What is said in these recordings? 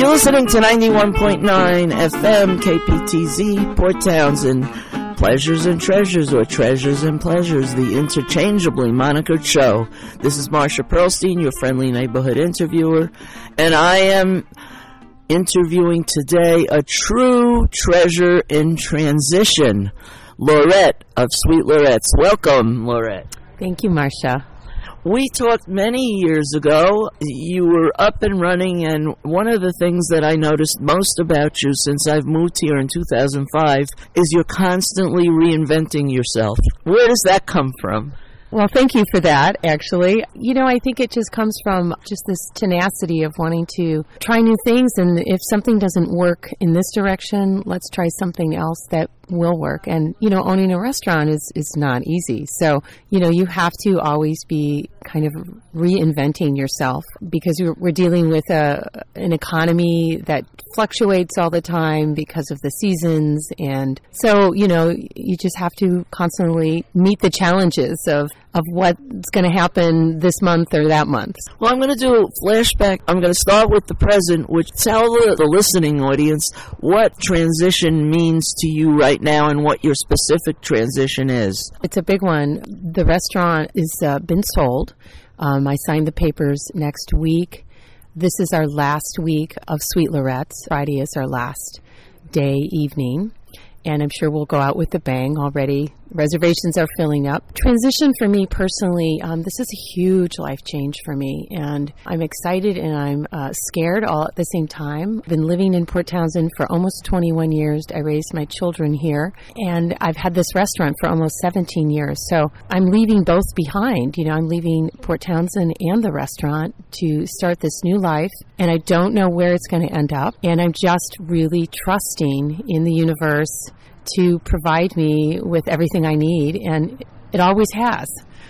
You're listening to 91.9 FM KPTZ, Port Townsend. Pleasures and Treasures, or Treasures and Pleasures, the interchangeably monikered show. This is Marsha Pearlstein, your friendly neighborhood interviewer, and I am interviewing today a true treasure in transition, Laurette of Sweet Laurettes. Welcome, Laurette. Thank you, Marsha. We talked many years ago. You were up and running, and one of the things that I noticed most about you since I've moved here in 2005 is you're constantly reinventing yourself. Where does that come from? Well, thank you for that, actually. You know, I think it just comes from just this tenacity of wanting to try new things, and if something doesn't work in this direction, let's try something else that will work. And, you know, owning a restaurant is not easy. So, you know, you have to always be kind of reinventing yourself because we're dealing with an economy that fluctuates all the time because of the seasons. And so, you know, you just have to constantly meet the challenges of what's going to happen this month or that month. Well, I'm going to do a flashback. I'm going to start with the present, which tell the listening audience what transition means to you right now and what your specific transition is. It's a big one. The restaurant is been sold. I signed the papers next week. This is our last week of Sweet Laurettes. Friday is our last day evening. And I'm sure we'll go out with a bang already. Reservations are filling up. Transition for me personally, this is a huge life change for me. And I'm excited and I'm scared all at the same time. I've been living in Port Townsend for almost 21 years. I raised my children here. And I've had this restaurant for almost 17 years. So I'm leaving both behind. You know, I'm leaving Port Townsend and the restaurant to start this new life. And I don't know where it's going to end up. And I'm just really trusting in the universe to provide me with everything I need, and it always has.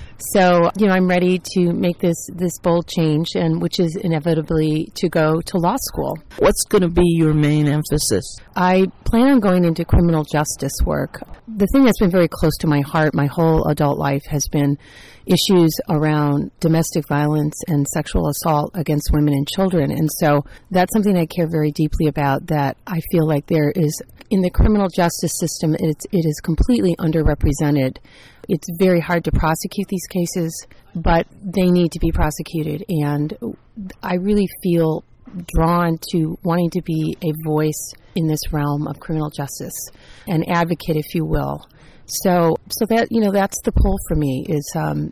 So, you know, I'm ready to make this bold change, and which is inevitably to go to law school. What's going to be your main emphasis? I plan on going into criminal justice work. The thing that's been very close to my heart my whole adult life has been issues around domestic violence and sexual assault against women and children. And so that's something I care very deeply about, that I feel like there is, in the criminal justice system, it is completely underrepresented. It's very hard to prosecute these cases, but they need to be prosecuted. And I really feel drawn to wanting to be a voice in this realm of criminal justice, an advocate, if you will. So that, you know, that's the pull for me is,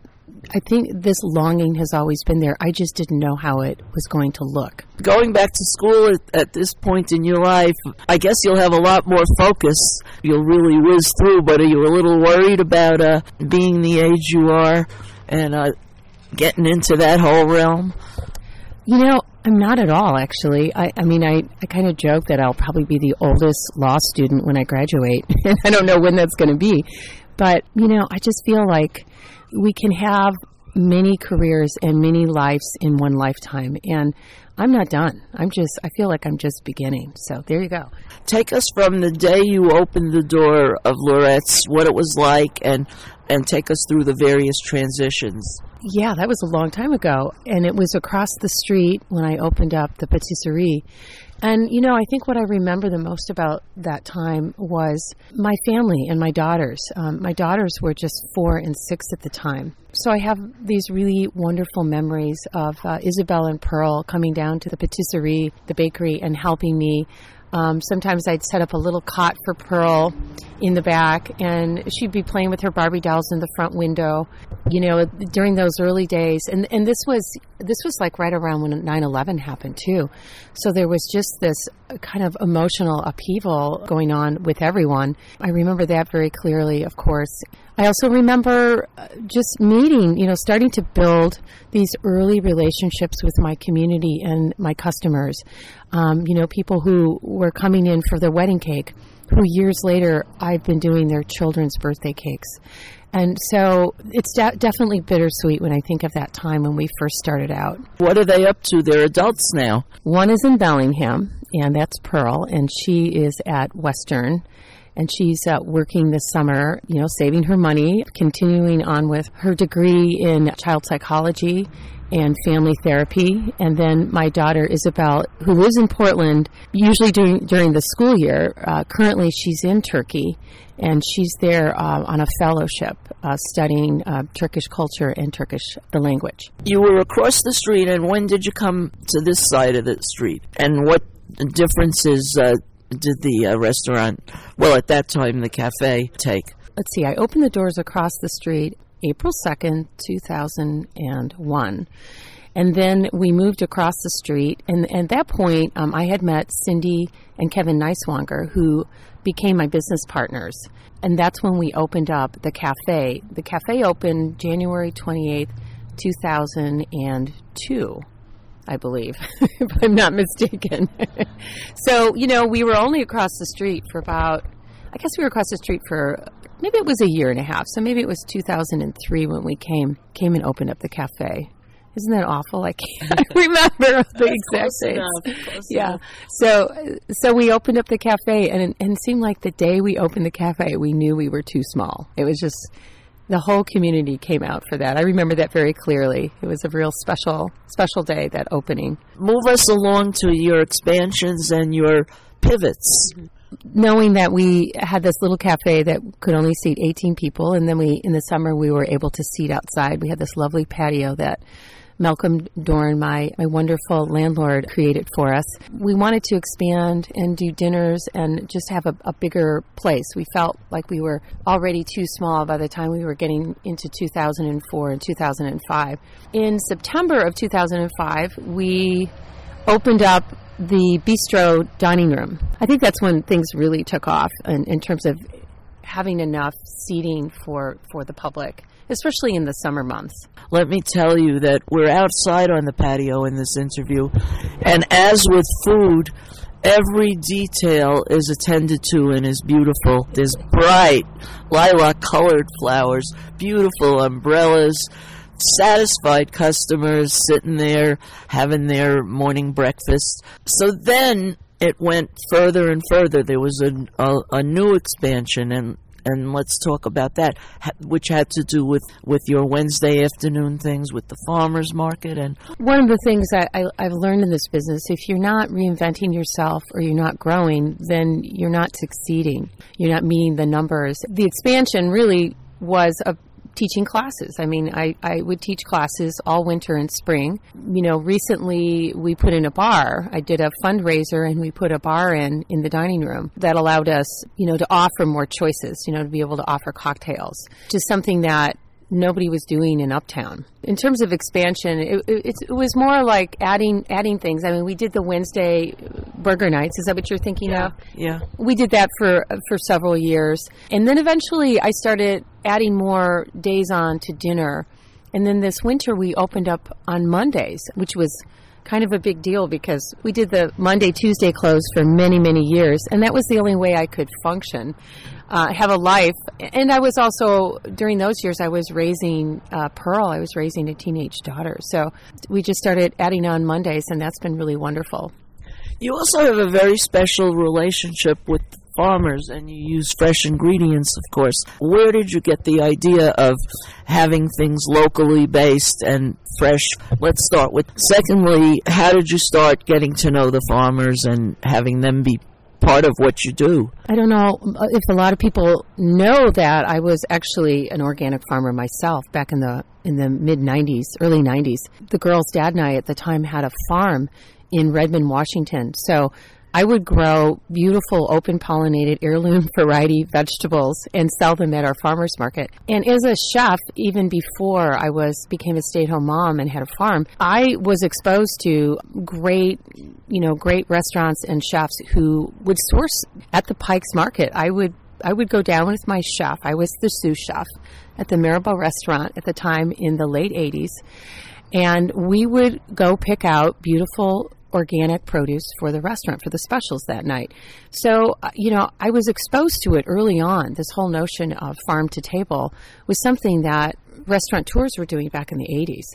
I think this longing has always been there. I just didn't know how it was going to look. Going back to school at this point in your life, I guess you'll have a lot more focus. You'll really whiz through, but are you a little worried about being the age you are and getting into that whole realm? You know, I'm not at all, actually. I mean, I kind of joke that I'll probably be the oldest law student when I graduate. And I don't know when that's going to be. But, you know, I just feel like we can have many careers and many lives in one lifetime. And I'm not done. I feel like I'm just beginning. So there you go. Take us from the day you opened the door of Laurette's, what it was like, and take us through the various transitions. Yeah, that was a long time ago. And it was across the street when I opened up the patisserie. And, you know, I think what I remember the most about that time was my family and my daughters. My daughters were just 4 and 6 at the time. So I have these really wonderful memories of Isabel and Pearl coming down to the patisserie, the bakery, and helping me. Sometimes I'd set up a little cot for Pearl in the back, and she'd be playing with her Barbie dolls in the front window, you know, during those early days. And this was like right around when 9/11 happened too. So there was just this kind of emotional upheaval going on with everyone. I remember that very clearly, of course. I also remember just meeting, you know, starting to build these early relationships with my community and my customers. You know, people who were coming in for their wedding cake, who years later I've been doing their children's birthday cakes. And so it's definitely bittersweet when I think of that time when we first started out. What are they up to? They're adults now. One is in Bellingham, and that's Pearl, and she is at Western. And she's working this summer, you know, saving her money, continuing on with her degree in child psychology and family therapy. And then my daughter, Isabel, who lives in Portland, usually during the school year. Currently, she's in Turkey, and she's there on a fellowship studying Turkish culture and the language. You were across the street, and when did you come to this side of the street? And what differences did the restaurant, well, at that time, the cafe, take? Let's see, I opened the doors across the street April 2nd, 2001. And then we moved across the street, and at that point, I had met Cindy and Kevin Neiswanger, who became my business partners. And that's when we opened up the cafe. The cafe opened January 28th, 2002, I believe, if I'm not mistaken. So, we were only across the street for maybe it was a year and a half. So maybe it was 2003 when we came and opened up the cafe. Isn't that awful? I can't remember the exact dates. Yeah. So we opened up the cafe, and it seemed like the day we opened the cafe, we knew we were too small. It was just, the whole community came out for that. I remember that very clearly. It was a real special day, that opening. Move us along to your expansions and your pivots. Mm-hmm. Knowing that we had this little cafe that could only seat 18 people, and then in the summer, we were able to seat outside. We had this lovely patio that Malcolm Dorn, my wonderful landlord, created for us. We wanted to expand and do dinners and just have a bigger place. We felt like we were already too small by the time we were getting into 2004 and 2005. In September of 2005, we opened up the bistro dining room. I think that's when things really took off in terms of having enough seating for the public, especially in the summer months. Let me tell you that we're outside on the patio in this interview, and as with food, every detail is attended to and is beautiful. There's bright lilac-colored flowers, beautiful umbrellas, satisfied customers sitting there having their morning breakfast. So then it went further and further. There was a new expansion, and let's talk about that, which had to do with your Wednesday afternoon things with the farmers market. And one of the things I've learned in this business, if you're not reinventing yourself or you're not growing, then you're not succeeding. You're not meeting the numbers. The expansion really was teaching classes. I mean, I would teach classes all winter and spring. Recently we put in a bar. I did a fundraiser, and we put a bar in the dining room that allowed us, to offer more choices, to be able to offer cocktails, just something that nobody was doing in Uptown. In terms of expansion, it was more like adding things. I mean, we did the Wednesday burger nights. Is that what you're thinking of? Yeah. We did that for several years. And then eventually I started adding more days on to dinner. And then this winter we opened up on Mondays, which was kind of a big deal because we did the Monday, Tuesday close for many, many years. And that was the only way I could function, have a life. And I was also, during those years, I was raising Pearl. I was raising a teenage daughter. So we just started adding on Mondays, and that's been really wonderful. You also have a very special relationship with farmers, and you use fresh ingredients, of course. Where did you get the idea of having things locally based and fresh? Let's start with. Secondly, how did you start getting to know the farmers and having them be part of what you do? I don't know if a lot of people know that I was actually an organic farmer myself back in the mid-90s, early 90s. The girls' dad and I at the time had a farm in Redmond, Washington. So I would grow beautiful open-pollinated heirloom variety vegetables and sell them at our farmers market. And as a chef, even before I became a stay-at-home mom and had a farm, I was exposed to great restaurants and chefs who would source at the Pikes Market. I would go down with my chef. I was the sous chef at the Maribel restaurant at the time in the late 80s. And we would go pick out beautiful organic produce for the restaurant, for the specials that night. So, I was exposed to it early on. This whole notion of farm to table was something that restaurateurs were doing back in the 80s.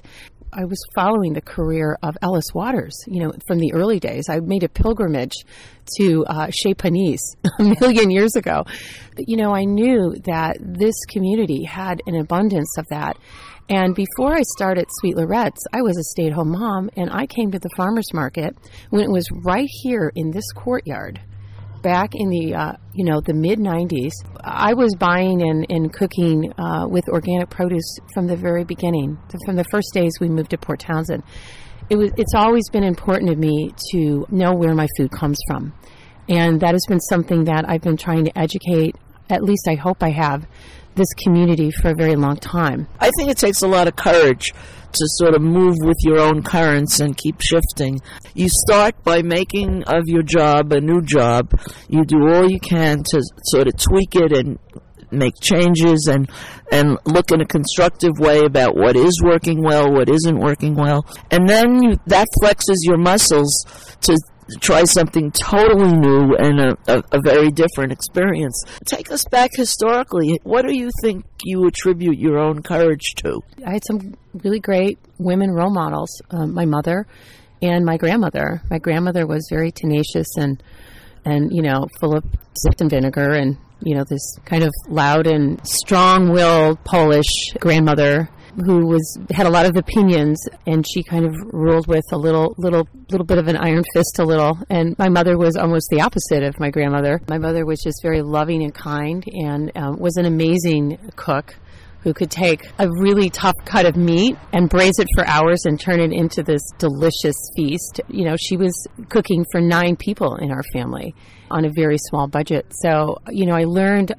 I was following the career of Ellis Waters, from the early days. I made a pilgrimage to Chez Panisse a million years ago. But, I knew that this community had an abundance of that. And before I started Sweet Lorette's, I was a stay-at-home mom, and I came to the farmer's market when it was right here in this courtyard. Back in the, the mid-'90s, I was buying and cooking with organic produce from the very beginning, from the first days we moved to Port Townsend. It's always been important to me to know where my food comes from. And that has been something that I've been trying to educate, at least I hope I have, this community for a very long time. I think it takes a lot of courage to sort of move with your own currents and keep shifting. You start by making of your job a new job. You do all you can to sort of tweak it and make changes and look in a constructive way about what is working well, what isn't working well. And then that flexes your muscles to try something totally new and a very different experience. Take us back historically. What do you think you attribute your own courage to? I had some really great women role models, my mother and my grandmother. My grandmother was very tenacious and full of salt and vinegar, and this kind of loud and strong-willed Polish grandmother who had a lot of opinions, and she kind of ruled with a little bit of an iron fist, And my mother was almost the opposite of my grandmother. My mother was just very loving and kind, and was an amazing cook who could take a really tough cut of meat and braise it for hours and turn it into this delicious feast. She was cooking for 9 people in our family on a very small budget. So, I learned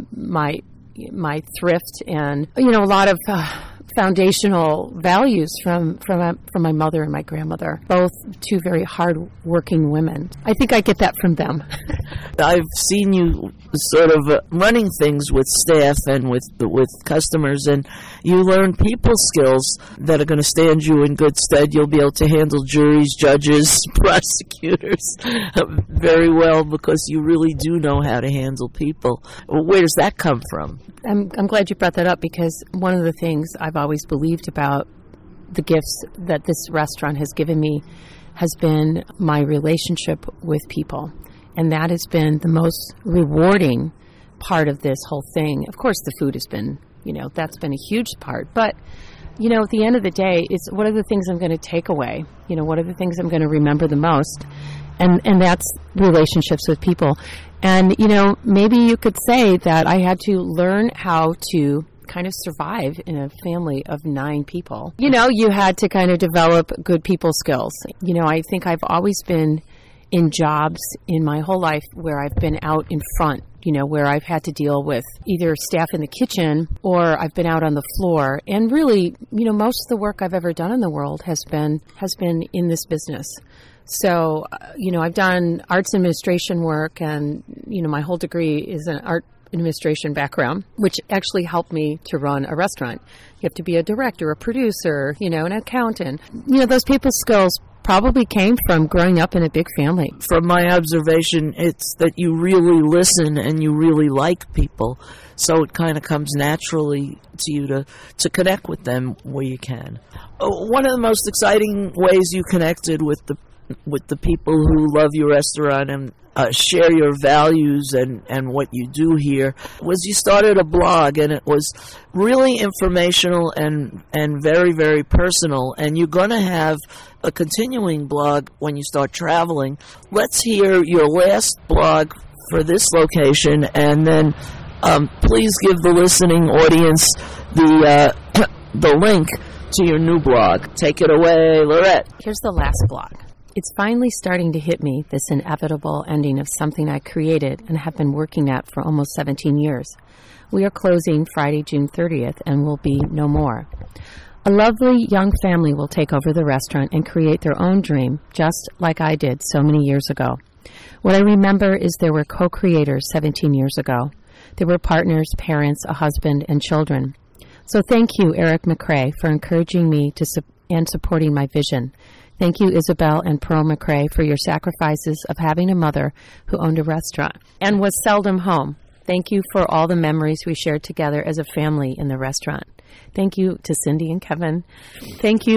my thrift and, a lot of foundational values from my mother and my grandmother, both two very hard-working women. I think I get that from them. I've seen you sort of running things with staff and with customers, and you learn people skills that are going to stand you in good stead. You'll be able to handle juries, judges, prosecutors very well because you really do know how to handle people. Where does that come from? I'm glad you brought that up, because one of the things I've always believed about the gifts that this restaurant has given me has been my relationship with people. And that has been the most rewarding part of this whole thing. Of course, the food has been, that's been a huge part. But, at the end of the day, it's what are the things I'm going to take away? What are the things I'm going to remember the most? And that's relationships with people. And, maybe you could say that I had to learn how to kind of survive in a family of 9 people. You had to kind of develop good people skills. I think I've always been in jobs in my whole life where I've been out in front, where I've had to deal with either staff in the kitchen or I've been out on the floor. And really, most of the work I've ever done in the world has been in this business. So, I've done arts administration work, and, my whole degree is an art administration background, which actually helped me to run a restaurant. You have to be a director, a producer, an accountant. Those people skills probably came from growing up in a big family. From my observation, it's that you really listen and you really like people. So it kind of comes naturally to you to connect with them where you can. One of the most exciting ways you connected with the people who love your restaurant and share your values and what you do here was you started a blog, and it was really informational and very, very personal. And you're going to have a continuing blog when you start traveling. Let's hear your last blog for this location, and then please give the listening audience the link to your new blog. Take it away, Lorette. Here's the last blog. It's finally starting to hit me, this inevitable ending of something I created and have been working at for almost 17 years. We are closing Friday, June 30th, and will be no more. A lovely young family will take over the restaurant and create their own dream, just like I did so many years ago. What I remember is there were co-creators 17 years ago. There were partners, parents, a husband, and children. So thank you, Eric McRae, for encouraging me and supporting my vision. Thank you, Isabel and Pearl McRae, for your sacrifices of having a mother who owned a restaurant and was seldom home. Thank you for all the memories we shared together as a family in the restaurant. Thank you to Cindy and Kevin. Thank you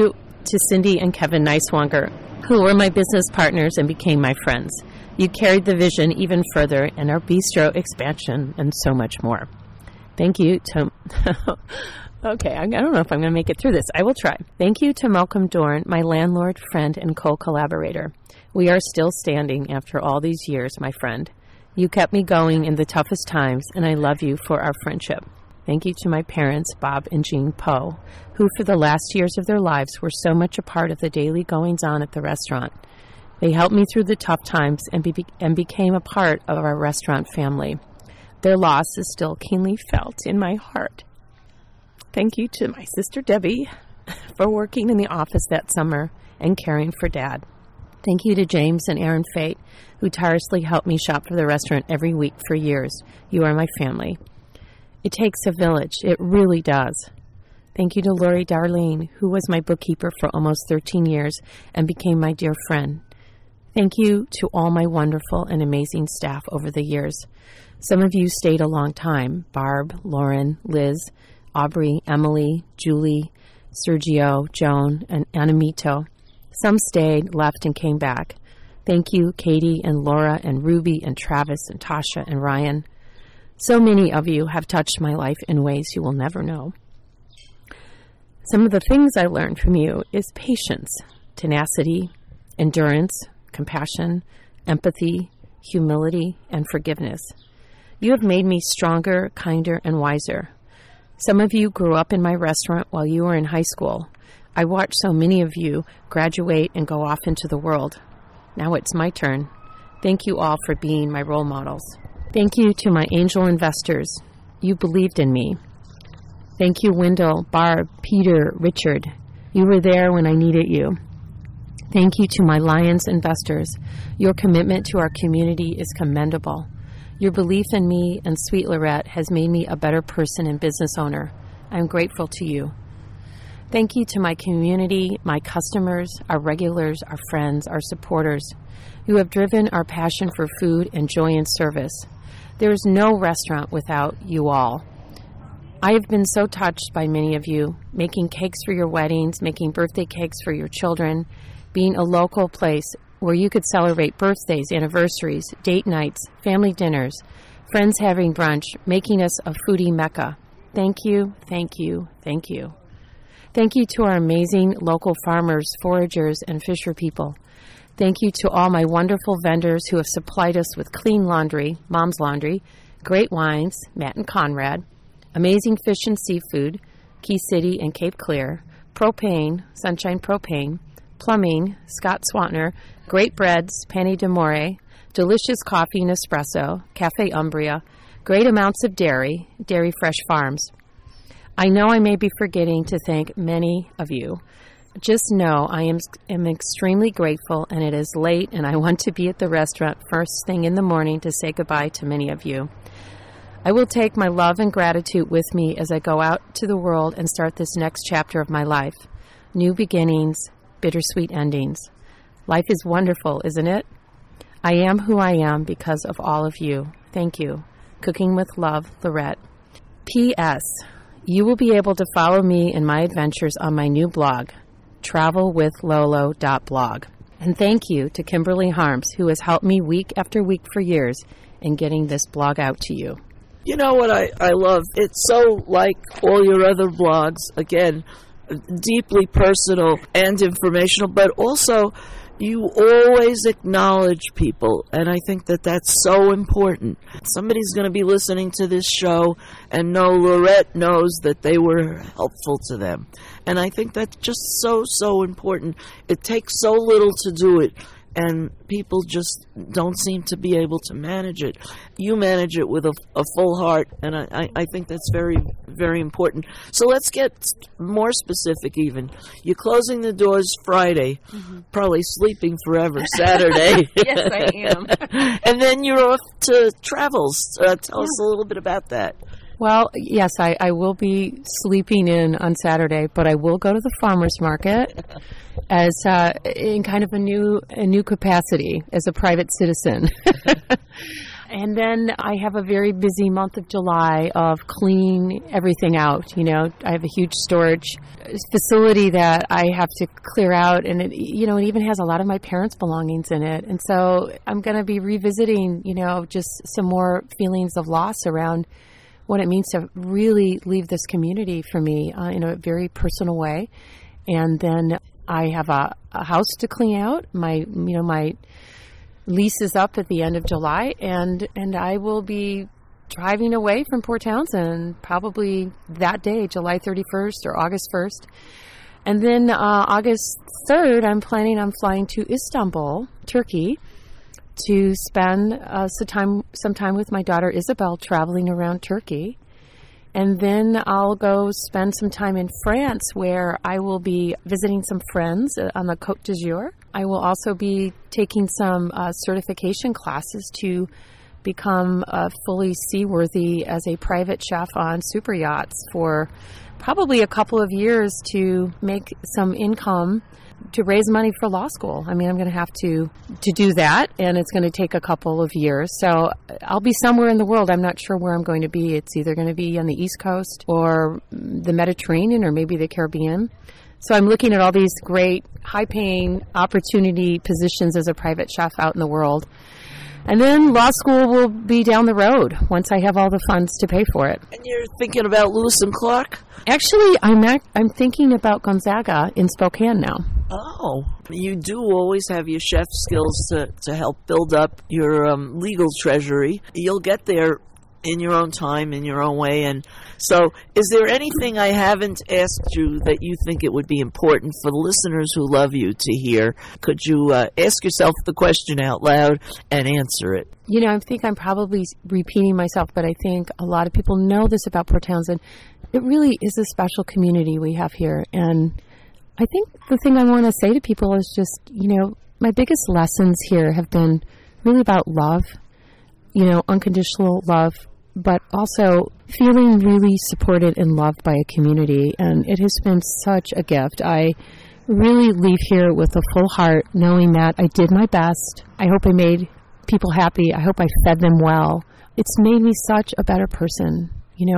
to Cindy and Kevin Neiswanger, who were my business partners and became my friends. You carried the vision even further in our bistro expansion and so much more. Thank you to... Okay, I don't know if I'm going to make it through this. I will try. Thank you to Malcolm Dorn, my landlord, friend, and co-collaborator. We are still standing after all these years, my friend. You kept me going in the toughest times, and I love you for our friendship. Thank you to my parents, Bob and Jean Poe, who for the last years of their lives were so much a part of the daily goings-on at the restaurant. They helped me through the tough times and became a part of our restaurant family. Their loss is still keenly felt in my heart. Thank you to my sister Debbie for working in the office that summer and caring for Dad. Thank you to James and Aaron Fate, who tirelessly helped me shop for the restaurant every week for years. You are my family. It takes a village. It really does. Thank you to Lori Darlene, who was my bookkeeper for almost 13 years and became my dear friend. Thank you to all my wonderful and amazing staff over the years. Some of you stayed a long time. Barb, Lauren, Liz, Aubrey, Emily, Julie, Sergio, Joan, and Anamito. Some stayed, left, and came back. Thank you, Katie and Laura and Ruby and Travis and Tasha and Ryan. So many of you have touched my life in ways you will never know. Some of the things I learned from you is patience, tenacity, endurance, compassion, empathy, humility, and forgiveness. You have made me stronger, kinder, and wiser. Some of you grew up in my restaurant while you were in high school. I watched so many of you graduate and go off into the world. Now it's my turn. Thank you all for being my role models. Thank you to my angel investors. You believed in me. Thank you, Wendell, Barb, Peter, Richard. You were there when I needed you. Thank you to my Lions investors. Your commitment to our community is commendable. Your belief in me and Sweet Lorette has made me a better person and business owner. I'm grateful to you. Thank you to my community, my customers, our regulars, our friends, our supporters. You have driven our passion for food and joy in service. There is no restaurant without you all. I have been so touched by many of you, making cakes for your weddings, making birthday cakes for your children, being a local place where you could celebrate birthdays, anniversaries, date nights, family dinners, friends having brunch, making us a foodie mecca. Thank you, thank you, thank you. Thank you to our amazing local farmers, foragers, and fisher people. Thank you to all my wonderful vendors who have supplied us with clean laundry, Mom's Laundry, great wines, Matt and Conrad, amazing fish and seafood, Key City and Cape Clear, propane, Sunshine Propane, plumbing, Scott Swantner, great breads, Pane d'Amore, delicious coffee and espresso, Cafe Umbria, great amounts of dairy, Dairy Fresh Farms. I know I may be forgetting to thank many of you. Just know I am extremely grateful, and it is late, and I want to be at the restaurant first thing in the morning to say goodbye to many of you. I will take my love and gratitude with me as I go out to the world and start this next chapter of my life. New beginnings, bittersweet endings. Life is wonderful, isn't it? I am who I am because of all of you. Thank you. Cooking with Love, Lorette. P.S. You will be able to follow me in my adventures on my new blog, travelwithlolo.blog. And thank you to Kimberly Harms, who has helped me week after week for years in getting this blog out to you. You know what I love? It's so like all your other blogs, again, deeply personal and informational, but also you always acknowledge people, and I think that that's so important. Somebody's going to be listening to this show and know Lorette knows that they were helpful to them. And I think that's just so important. It takes so little to do it, and people just don't seem to be able to manage it. You manage it with a full heart, and I think that's very, very important. So let's get more specific even. You're closing the doors Friday, probably sleeping forever Saturday. Yes, I am. And then you're off to travels. Tell us a little bit about that. Well, yes, I will be sleeping in on Saturday, but I will go to the farmer's market as in kind of a new capacity as a private citizen. And then I have a very busy month of July of clean everything out. You know, I have a huge storage facility that I have to clear out, and it even has a lot of my parents' belongings in it. And so I'm going to be revisiting, just some more feelings of loss around what it means to really leave this community for me in a very personal way. And then I have a house to clean out. My lease is up at the end of July, and I will be driving away from Port Townsend probably that day, July 31st or August 1st. And then August 3rd, I'm planning on flying to Istanbul, Turkey, to spend some time with my daughter Isabel traveling around Turkey. And then I'll go spend some time in France, where I will be visiting some friends on the Côte d'Azur. I will also be taking some certification classes to become fully seaworthy as a private chef on super yachts for probably a couple of years to make some income to raise money for law school. I mean, I'm going to have to do that, and it's going to take a couple of years. So I'll be somewhere in the world. I'm not sure where I'm going to be. It's either going to be on the East Coast or the Mediterranean or maybe the Caribbean. So I'm looking at all these great high-paying opportunity positions as a private chef out in the world. And then law school will be down the road once I have all the funds to pay for it. And you're thinking about Lewis and Clark? Actually, I'm thinking about Gonzaga in Spokane now. Oh, you do always have your chef skills to help build up your legal treasury. You'll get there in your own time, in your own way. And so is there anything I haven't asked you that you think it would be important for the listeners who love you to hear? Could you ask yourself the question out loud and answer it? I think I'm probably repeating myself, but I think a lot of people know this about Port Townsend. It really is a special community we have here. And I think the thing I want to say to people is just, my biggest lessons here have been really about love, unconditional love, but also feeling really supported and loved by a community. And it has been such a gift. I really leave here with a full heart, knowing that I did my best. I hope I made people happy. I hope I fed them well. It's made me such a better person.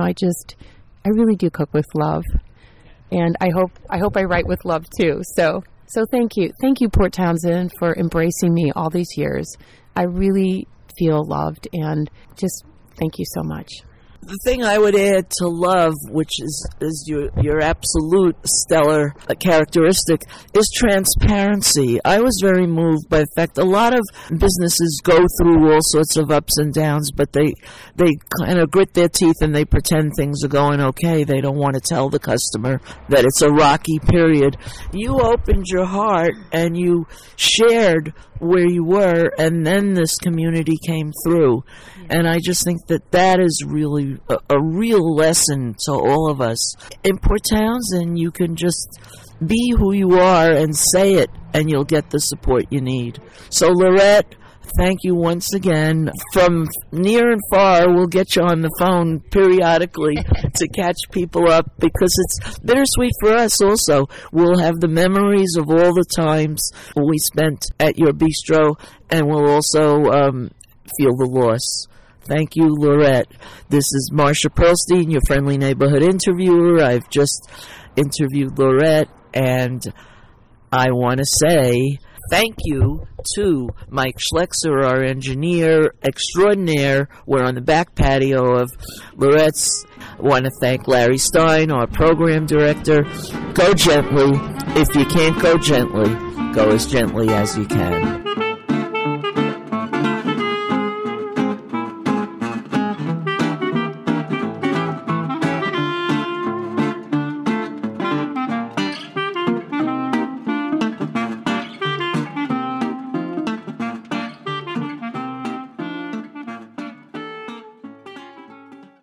I really do cook with love. And I hope I write with love too. So thank you. Thank you, Port Townsend, for embracing me all these years. I really feel loved, and just thank you so much. The thing I would add to love, which is your absolute stellar characteristic, is transparency. I was very moved by the fact a lot of businesses go through all sorts of ups and downs, but they kind of grit their teeth and they pretend things are going okay. They don't want to tell the customer that it's a rocky period. You opened your heart and you shared where you were, and then this community came through. And I just think that is really a real lesson to all of us. In Port Townsend, you can just be who you are and say it, and you'll get the support you need. So, Lorette, thank you once again. From near and far, we'll get you on the phone periodically to catch people up, because it's bittersweet for us also. We'll have the memories of all the times we spent at your bistro, and we'll also feel the loss. Thank you, Lorette. This is Marsha Pearlstein, your friendly neighborhood interviewer. I've just interviewed Lorette, and I want to say thank you to Mike Schlexer, our engineer extraordinaire. We're on the back patio of Lorette's. I want to thank Larry Stein, our program director. Go gently. If you can't go gently, go as gently as you can.